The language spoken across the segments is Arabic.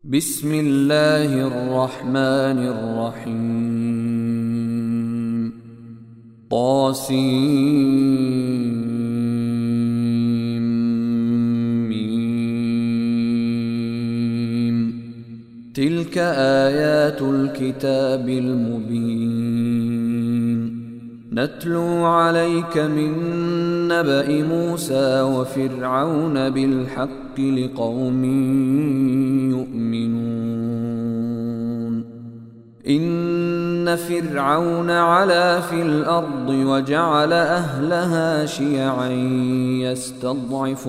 بسم الله الرحمن الرحيم طاسيم تلك آيات الكتاب المبين نتلو عليك من نبأ موسى وفرعون بالحق لقوم يؤمنون إن فرعون علا في الأرض وجعل أهلها شيعا يستضعف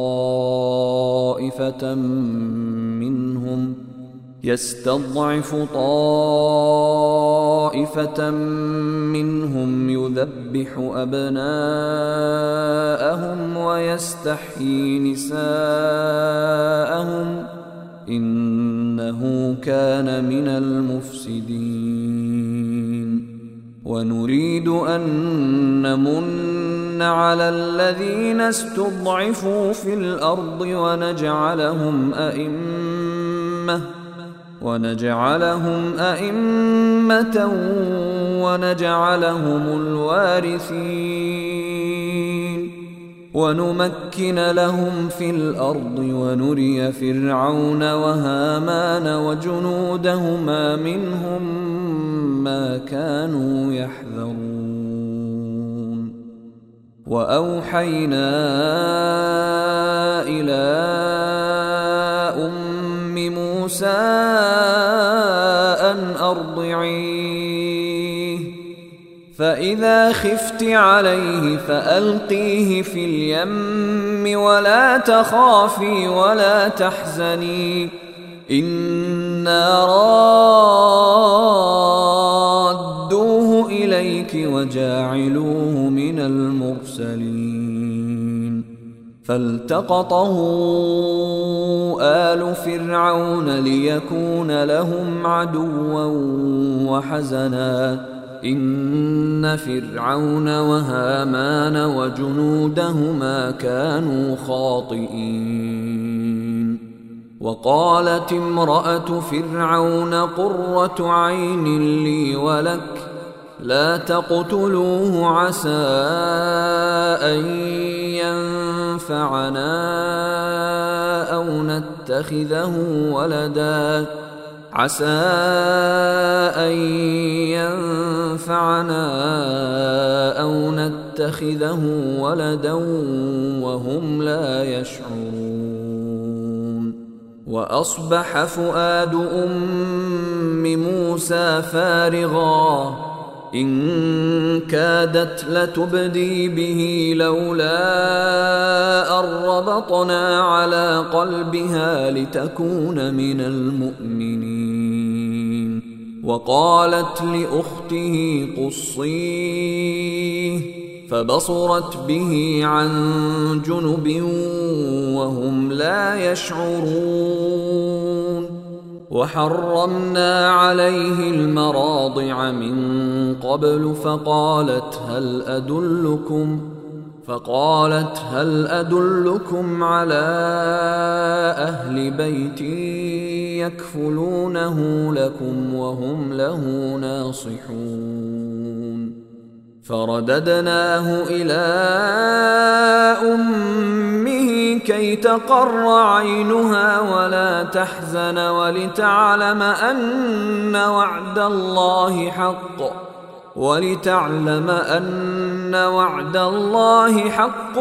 طائفة منهم يذبح أبناءهم ويستحيي نساءهم إنه كان من المفسدين ونريد أن نمن على الذين استضعفوا في الأرض ونجعلهم أئمة ونجعلهم الوارثين ونمكن لهم في الأرض ونري فرعون وهامان وجنودهما منهم ما كانوا يحذرون وأوحينا إلى موسى أن أرضعيه فإذا خفت عليه فألقيه في اليم ولا تخافي ولا تحزني إنا رادوه إليك وجاعلوه من المرسلين فالتقطه آل فرعون ليكون لهم عدوا وحزنا إن فرعون وهامان وجنودهما كانوا خاطئين وقالت امرأة فرعون قرة عين لي ولك لا تقتلوه عسى أن ينفعنا أو نتخذه ولدا وهم لا يشعرون وأصبح فؤاد أم موسى فارغا إن كادت لتبدي به لولا أن ربطنا على قلبها لتكون من المؤمنين وقالت لأخته قصيه فبصرت به عن جنب وهم لا يشعرون وحرمنا عليه المراضع من قبل فقالت هل أدلكم على أهل بيت يكفلونه لكم وهم له ناصحون فرددناه إلى أمه كي تقر عينها ولا تحزن ولتعلم أن وعد الله حق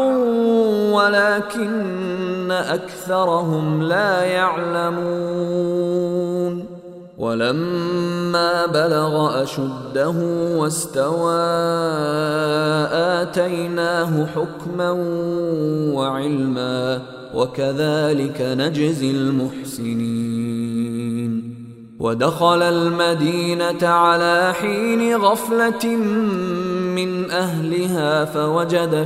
ولكن أكثرهم لا يعلمون ولما بلغ أشده واستوى آتيناه حكما وعلما وكذلك نجزي المحسنين ودخل المدينة على حين غفلة من أهلها فوجد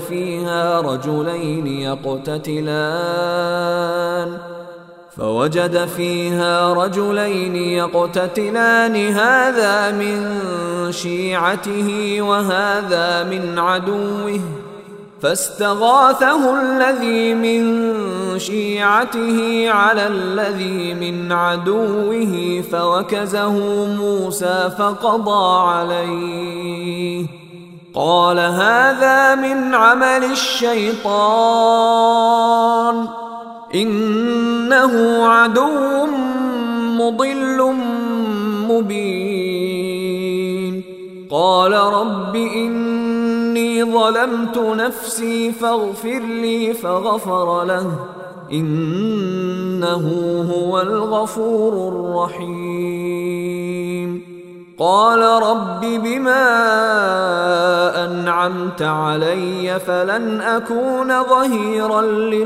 فيها رجلين يقتتلان هذا من شيعته وهذا من عدوه فاستغاثه الذي من شيعته على الذي من عدوه فوكزه موسى فقضى عليه. قال هذا من عمل الشيطان إنه عدو مضل مبين. قال رب إني ظلمت نفسي فاغفر لي فغفر له إنه هو الغفور الرحيم. قال رب بما أنعمت علي فلن أكون ظهيرا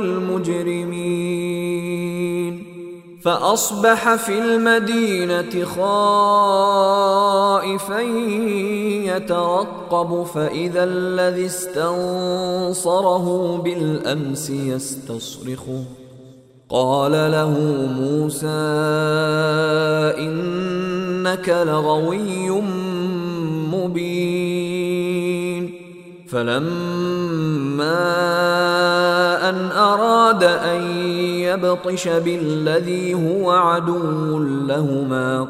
للمجرمين. فأصبح في المدينة خائفا يترقب فإذا الذي استنصره بالأمس يستصرخه. قال له موسى إنك لغوي مبين. فلما أن أراد أن يبطش بالذي هو عدو لهما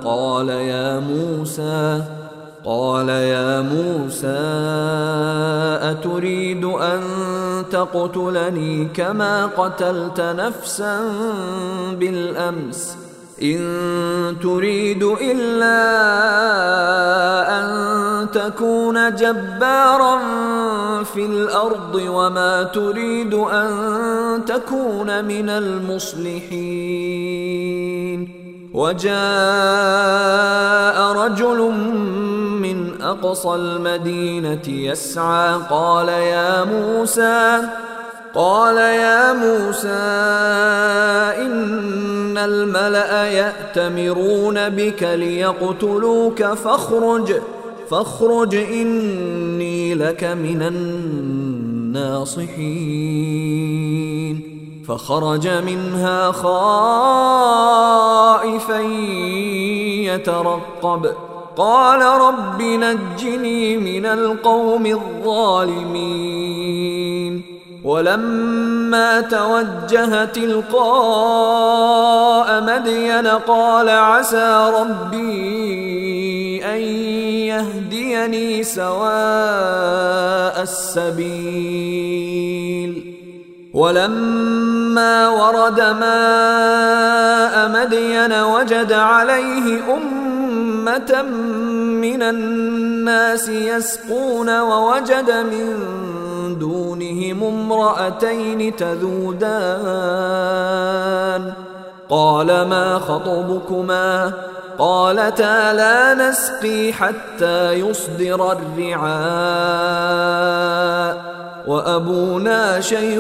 قال يا موسى أتريد أن تقتلني كما قتلت نفسا بالأمس إن تريد إلا أن تكون جبارا في الأرض وما تريد أن تكون من المصلحين. وجاء رجل من أقصى المدينة يسعى قال يا موسى إن الملأ يأتمرون بك ليقتلوك فاخرج إني لك من الناصحين. فخرج منها خائفا يترقب قال رب نجني من القوم الظالمين. ولما توجه تلقاء مدين قال عسى ربي أن يهديني سواء السبيل. ولما ورد ماء مدين وجد عليه أمة من الناس يسقون ووجد من دونهم امرأتين تذودان. قال ما خطبكما قالتا لا نسقي حتى يصدر الرعاء وأبونا شيخ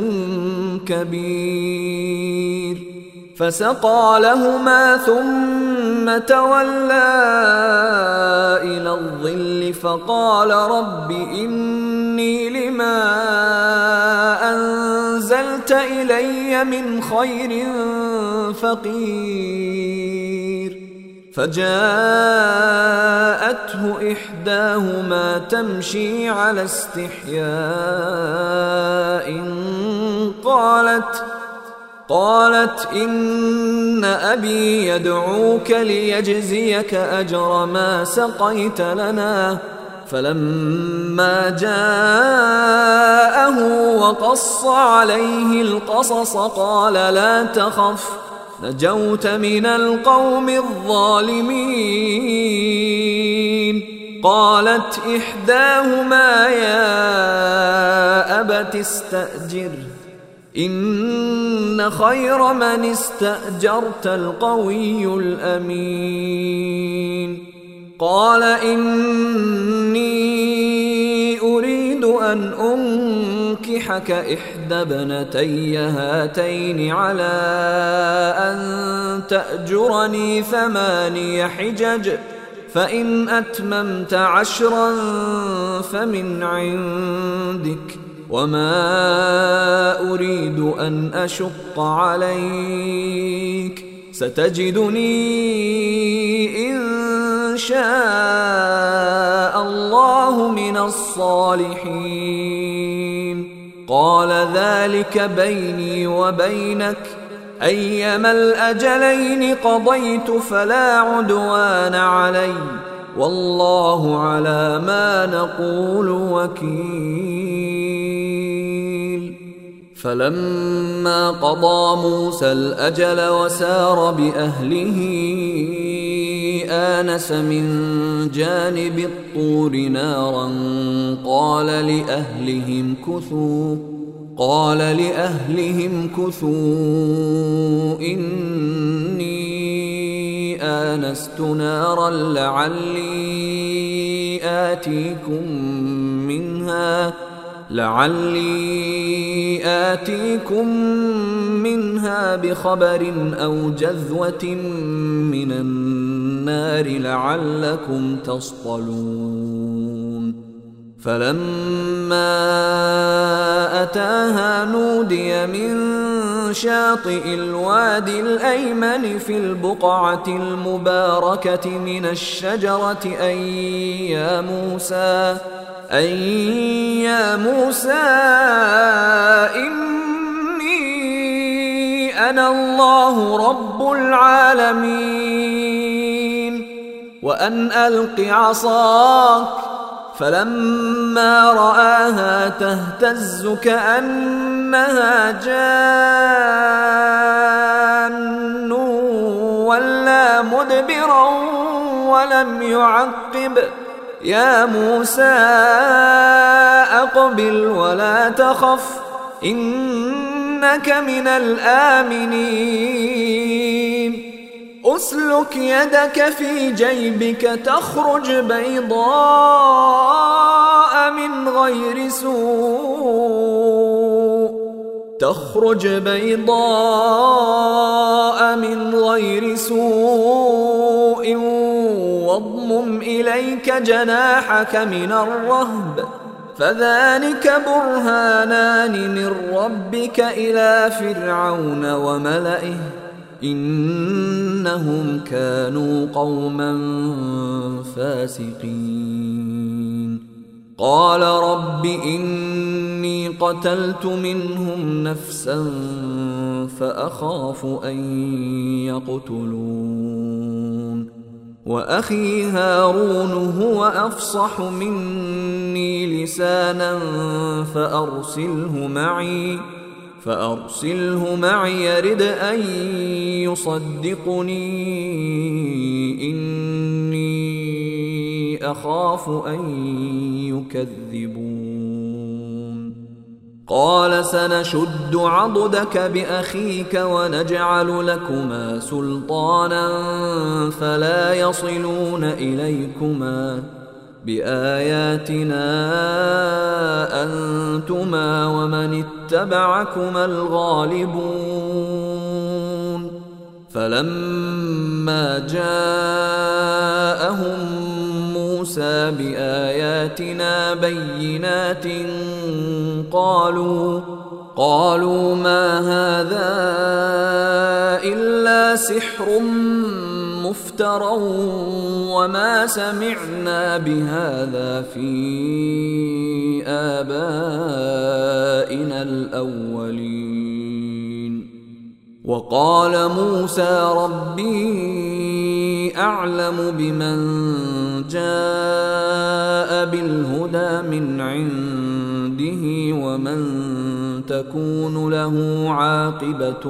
كبير. فسقى لهما ثم تولى إلى الظل فقال رب إني لما أنزلت إلي من خير فقير. فجاءته إحداهما تمشي على استحياء قالت إن أبي يدعوك ليجزيك أجر ما سقيت لنا. فلما جاءه وقص عليه القصص قال لا تخف نجوت من القوم الظالمين. قالت إحداهما يا أبت استأجره إن خير من استأجرت القوي الأمين. قال إني أريد أن أنكحك إحدى ابنتي هاتين على أن تأجرني 8 حجج فإن أتممت 10 فمن عندك وما أريد أن أشق عليك ستجدني إن شاء الله من الصالحين. قال ذلك بيني وبينك أيما الأجلين قضيت فلا عدوان علي والله على ما نقول وكيل. فلما قضى موسى الأجل وسار بأهله آنس من جانب الطور نارا قال لأهلهم كثوا إني آنست نارا لعلي آتيكم منها بخبر أو جذوة من النار لعلكم تصطلون. فلما أتاها نودي من شاطئ الوادي الأيمن في البقعة المباركة من الشجرة أن يا موسى إني أنا الله رب العالمين وأن ألق عصاك. فلما رآها تهتز كأنها جان ولا مدبرا ولم يعقب. يا موسى أقبل ولا تخف إنك من الآمنين. أسلك يدك في جيبك تخرج بيضاء من غير سوء واضمم إليك جناحك من الرهب فذلك برهانان من ربك إلى فرعون وملئه إنهم كانوا قوما فاسقين. قال رب إني قتلت منهم نفسا فأخاف أن يقتلون وأخي هارون هو أفصح مني لسانا فأرسله معي يرد أن يصدقني إني أخاف أن يكذبون. قال سنشد عضدك بأخيك ونجعل لكما سلطانا فلا يصلون إليكما بآياتنا أنتما ومن اتبعكما الغالبون. فلما جاءهم موسى بآياتنا بينات قالوا ما هذا إلا سحر مفترى وما سمعنا بهذا في آبائنا الأولين. وقال موسى ربي أعلم بمن جاء بالهدى من عنده ومن تكون له عاقبة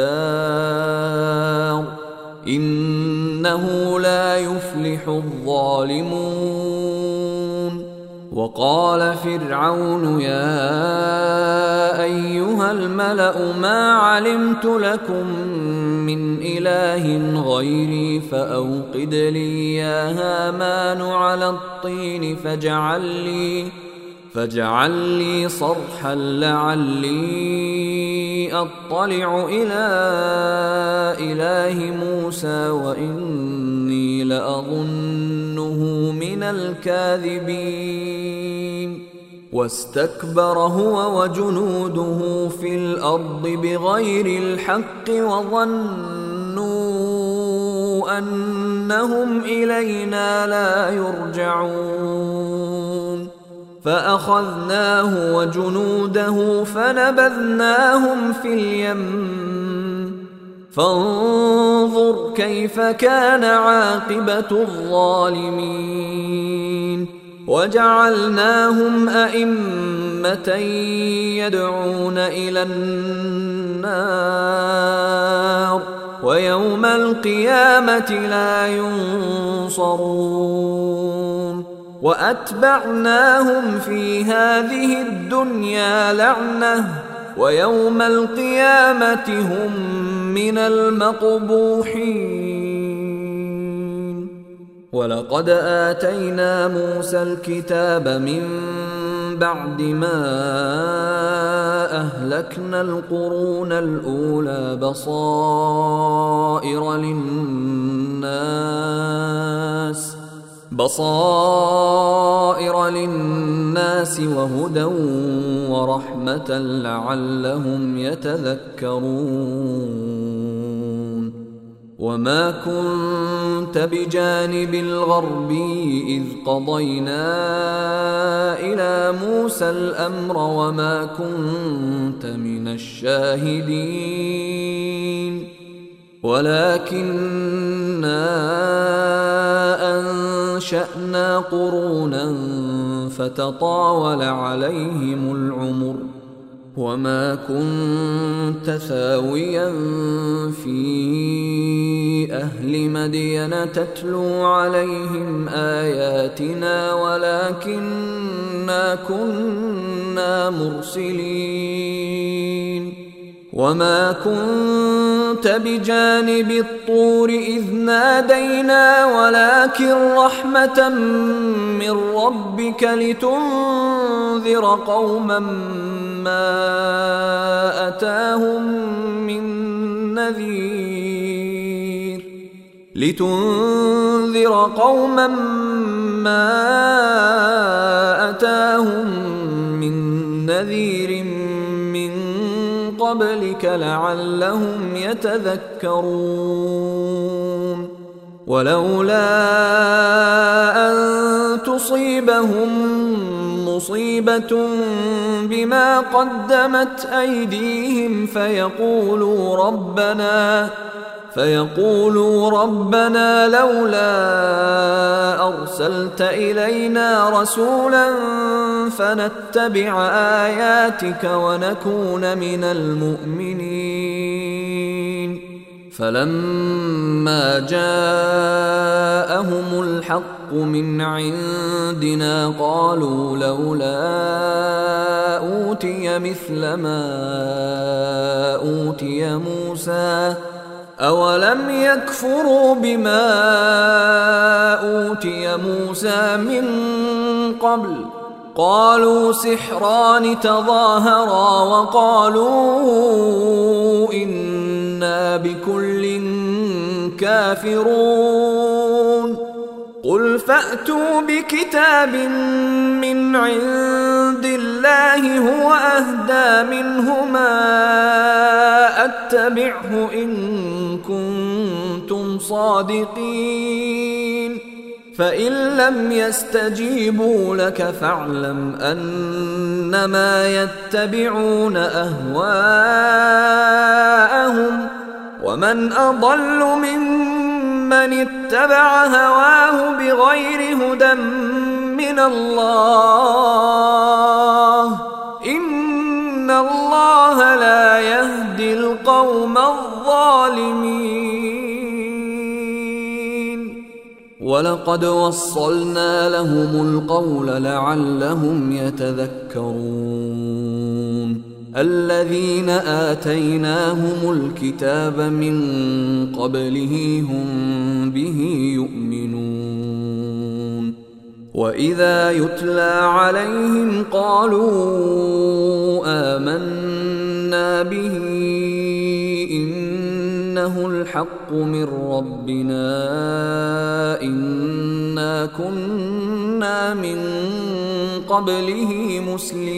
الدار إنه لا يفلح الظالمون. وقال فرعون يا أيها الملأ ما علمت لكم من إله غيري فأوقد لي يا هامان على الطين فاجعل لي صرحا لعلي أطلع إلى إله موسى وإني لأظنه من الكاذبين. واستكبر هو وجنوده في الأرض بغير الحق وظنوا أنهم إلينا لا يرجعون. فأخذناه وجنوده فنبذناهم في اليم فانظر كيف كان عاقبة الظالمين وجعلناهم أئمة يدعون إلى النار ويوم القيامة لا ينصرون وأتبعناهم في هذه الدنيا لعنة ويوم القيامة هم من المقبوحين ولقد آتينا موسى الكتاب من بعد ما أهلكنا القرون الأولى بصائر للناس وهدى ورحمة لعلهم يتذكرون وما كنت بجانب الغربي إذ قضينا إلى موسى الأمر وما كنت من الشاهدين ولكننا أنشأنا قرونا فتطاول عليهم العمر وما كنت ثاويا في أهل مدين تتلو عليهم آياتنا ولكننا كنا مرسلين وما كنت بجانب الطور إذ نادينا ولكن رحمة من ربك لتنذر قوما ما أتاهم من نذير من قبلك لعلهم يتذكرون ولولا أن تصيبهم مصيبة بما قدمت أيديهم فيقولوا ربنا لولا أرسلت إلينا رسولا فنتبع آياتك ونكون من المؤمنين فلما جاءهم الحق من عندنا قالوا لولا أوتي مثل ما أوتي موسى أولم يكفروا بما أوتي موسى من قبل قالوا سحران تظاهرا وقالوا إنا بكل كافرون قل فأتوا بكتاب من عند الله هو أهدى منهما أتبعه إن كنتم صادقين فإن لم يستجيبوا لك فاعلم أنما يتبعون أهواءهم ومن أضل ممن اتبع هواه بغير هدى من الله إن الله لا يهدي القوم الظالمين ولقد وصلنا لهم القول لعلهم يتذكرون الذين آتيناهم الكتاب من قبله هم به يؤمنون وإذا يتلى عليهم قالوا آمنا به إنه الحق من ربنا إنا كنا من قبله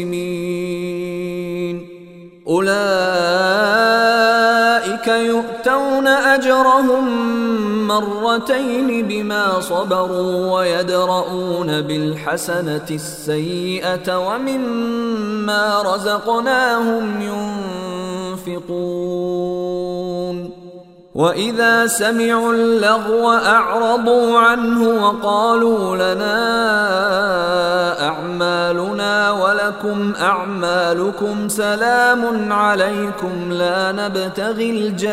مسلمين أولئك يؤتون أجرهم مرتين بما صبروا ويدرؤون بالحسنة السيئة ومما رزقناهم ينفقون وإذا سمعوا اللغو أعرضوا عنه وقالوا لنا أعمالنا ولكم أعمالكم سلام عليكم لا نبتغي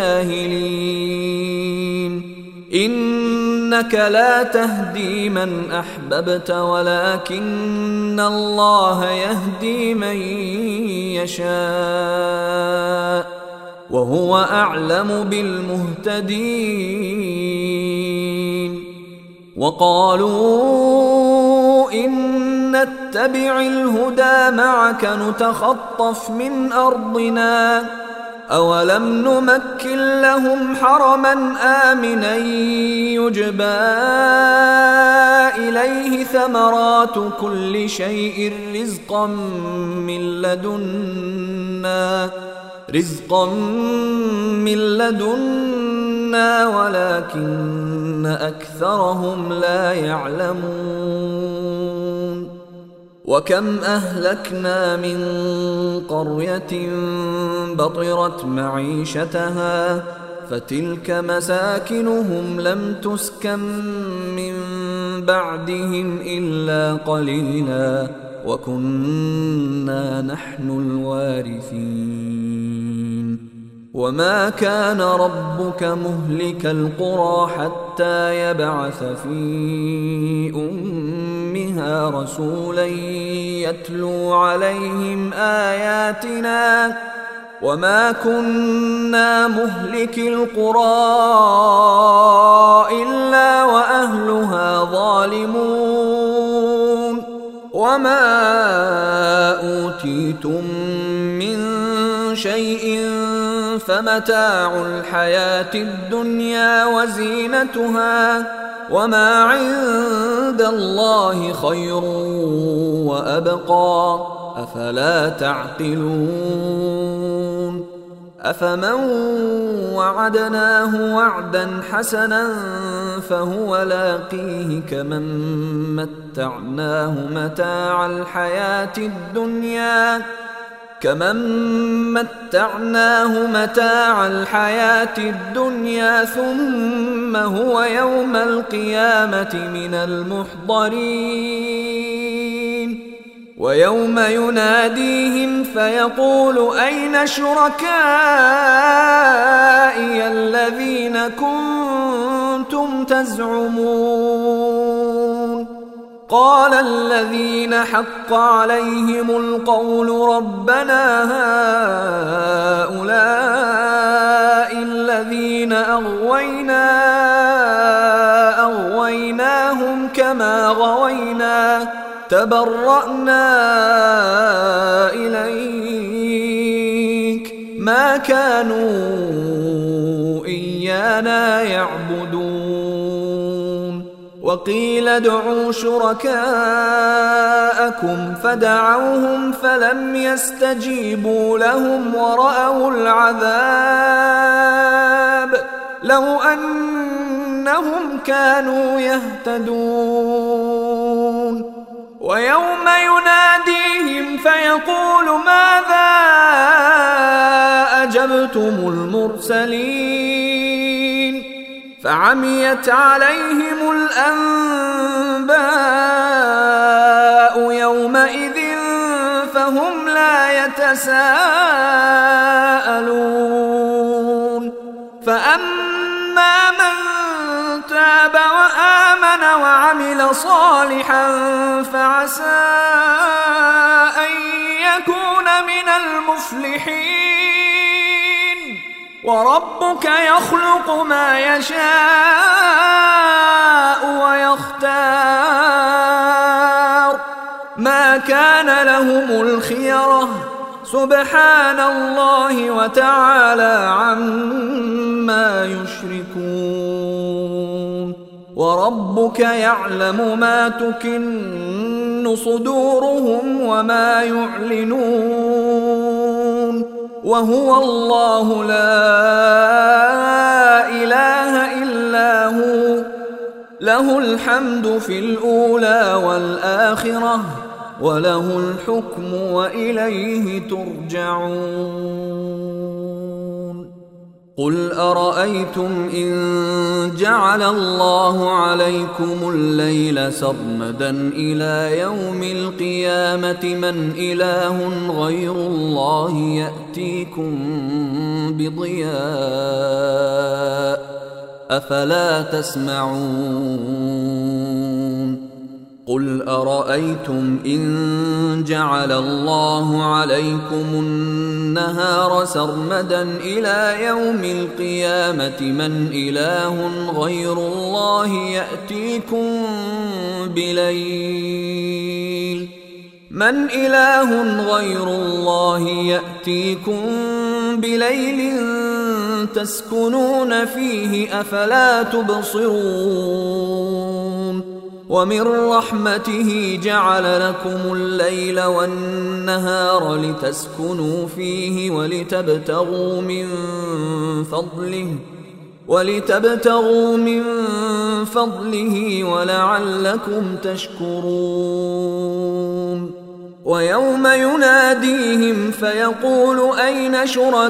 الجاهلين إنك لا تهدي من أحببت ولكن الله يهدي من يشاء وهو أعلم بالمهتدين وقالوا إن نتبع الهدى معك نتخطف من أرضنا أولم نمكن لهم حرما آمنا يجبى إليه ثمرات كل شيء رزقا من لدنا ولكن أكثرهم لا يعلمون وكم أهلكنا من قرية بطرت معيشتها فتلك مساكنهم لم تسكن من بعدهم إلا قليلا وكنا نحن الوارثين وما كان ربك مهلك القرى حتى يبعث في أمها رسولا يتلو عليهم آياتنا وما كنا مهلك القرى إلا وأهلها ظالمون وما أوتيتم من شيء فمتاع الحياة الدنيا وزينتها وما عند الله خير وأبقى أفلا تعقلون أفمن وعدناه وعدا حسنا فهو لاقيه كمن متعناه متاع الحياة الدنيا ثم هو يوم القيامة من المحضرين ويوم يناديهم فيقول أين شركائي الذين كنتم تزعمون قال الذين حق عليهم القول ربنا هؤلاء الذين أغويناهم كما غوينا تبرأنا إليك ما كانوا إيانا يعبدون وقيل ادعوا شركاءكم فدعوهم فلم يستجيبوا لهم ورأوا العذاب لو أنهم كانوا يهتدون ويوم يناديهم فيقول ماذا أجبتم المرسلين فعميت عليهم الأنباء يومئذ فهم لا يتساءلون فأما من تاب وآمن وعمل صالحا فعسى أن يكون من المفلحين وربك يخلق ما يشاء ويختار ما كان لهم الخيرة سبحان الله وتعالى عما يشركون وربك يعلم ما تكن صدورهم وما يعلنون وهو الله لا إله إلا له الحمد في الأولى والآخرة وله الحكم وإليه ترجعون. قل أرأيتم إن جعل الله عليكم الليل سرمدا إلى يوم القيامة من إله غير الله يأتيكم بضياء أفلا تسمعون. قل أرأيتم إن جعل الله عليكم النهار سرمدا إلى يوم القيامة من إله غير الله يأتيكم بليل تسكنون فيه أفلا تبصرون. ومن رحمته جعل لكم الليل والنهار لتسكنوا فيه ولتبتغوا من فضله ولعلكم تشكرون. ويوم يناديهم فيقول أين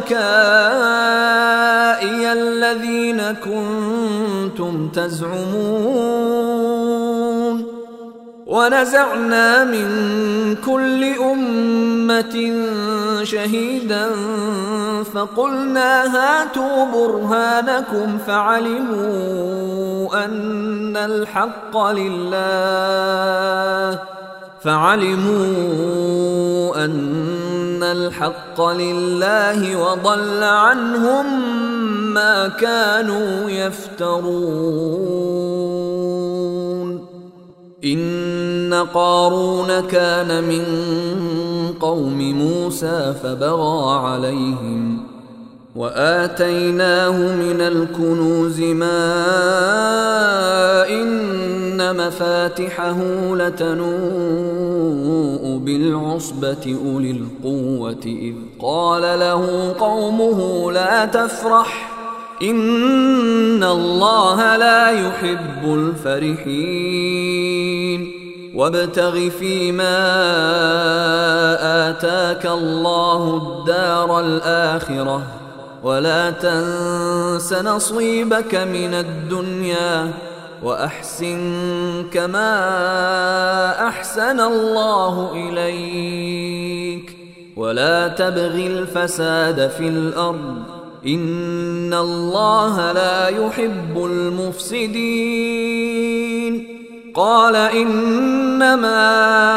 شركائي الذين كنتم تزعمون. ونزعنا من كل أمة شهيدا فقلنا هاتوا برهانكم فعلموا أن الحق لله وضل عنهم ما كانوا يفترون. إن قارون كان من قوم موسى فبغى عليهم وآتيناه من الكنوز ما إن مفاتحه لتنوء بالعصبة أولي القوة إذ قال له قومه لا تفرح إن الله لا يحب الفرحين. وابتغ فيما آتاك الله الدار الآخرة ولا تنس نصيبك من الدنيا وأحسن كما أحسن الله إليك ولا تبغ الفساد في الأرض إن الله لا يحب المفسدين. قال إنما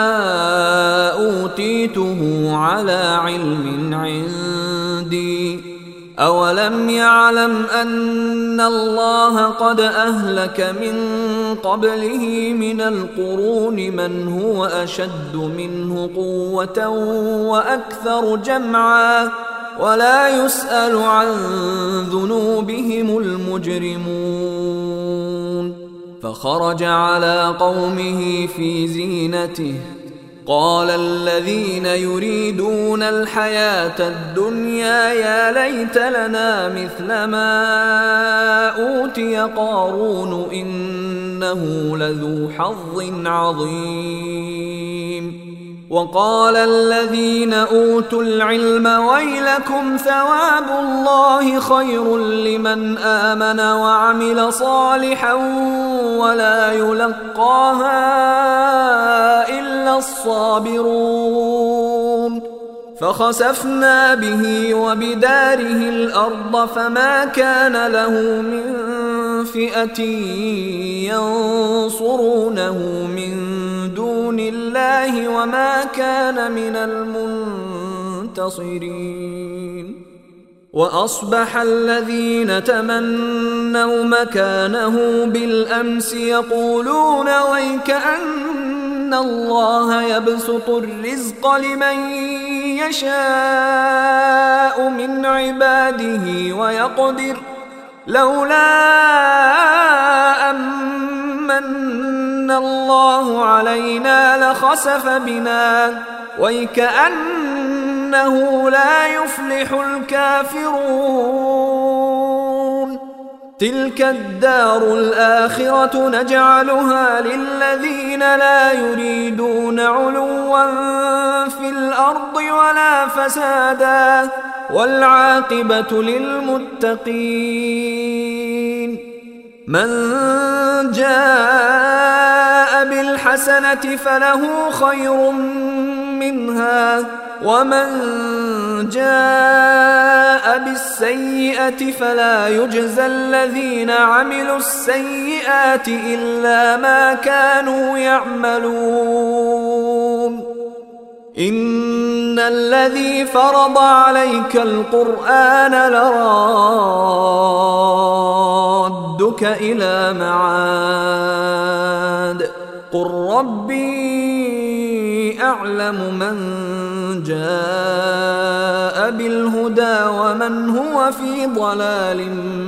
أوتيته على علم عندي أولم يعلم أن الله قد أهلك من قبله من القرون من هو أشد منه قوة وأكثر جمعا ولا يسأل عن ذنوبهم المجرمون. فخرج على قومه في زينته قال الذين يريدون الحياة الدنيا يا ليت لنا مثل ما أوتي قارون إنه لذو حظ عظيم. وقال الذين أوتوا العلم ويلكم ثواب الله خير لمن آمن وعمل صالحا ولا يلقاها إلا الصابرون. فخسفنا به وبداره الأرض فما كان له من فئة ينصرونه من دون الله وما كان من المنتصرين. وأصبح الذين تمنوا مكانه بالأمس يقولون ويكأن الله يبسط الرزق لمن يشاء من عباده ويقدر لولا أمن الله علينا لخسف بنا ويكأنه لا يفلح الكافرون. تلك الدار الآخرة نجعلها للذين لا يريدون علوا في الأرض ولا فسادا والعاقبة للمتقين. من جاء بالحسنة فله خير منها ومن جاء بالسيئة فلا يجزى الذين عملوا السيئات إلا ما كانوا يعملون. إن الذي فرض عليك القرآن لرادك إلى معاد قل ربي أعلم من جاء بالهدى ومن هو في ضلال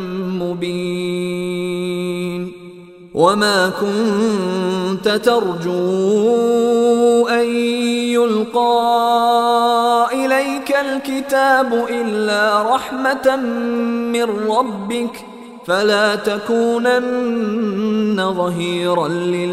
مبين. وما كنت ترجو أن يلقى إليك الكتاب إلا رحمة من ربك فلا تكونن ظهيرا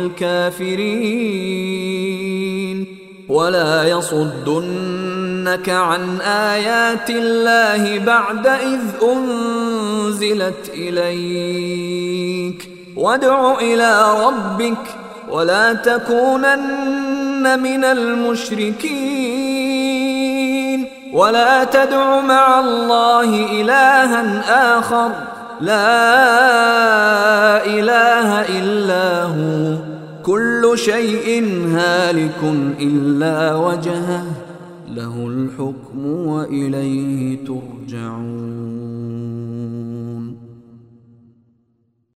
للكافرين ولا يصدنك عن آيات الله بعد إذ أنزلت إليك وادع إلى ربك ولا تكونن من المشركين ولا تدع مع الله إلها آخر لا إله إلا هو كل شيء هالك إلا وجهه له الحكم وإليه ترجعون.